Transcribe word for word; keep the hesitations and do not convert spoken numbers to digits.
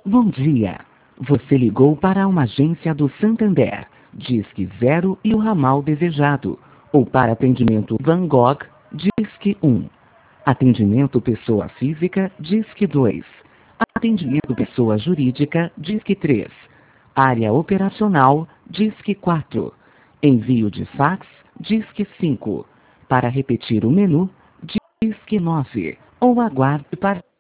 Bom dia. Você ligou para uma agência do Santander. Disque zero e o ramal desejado. Ou para atendimento Van Gogh, Disque um. Atendimento pessoa física, Disque dois. Atendimento pessoa jurídica, Disque três. Área operacional, Disque quatro. Envio de fax, Disque cinco. Para repetir o menu, Disque nove. Ou aguarde para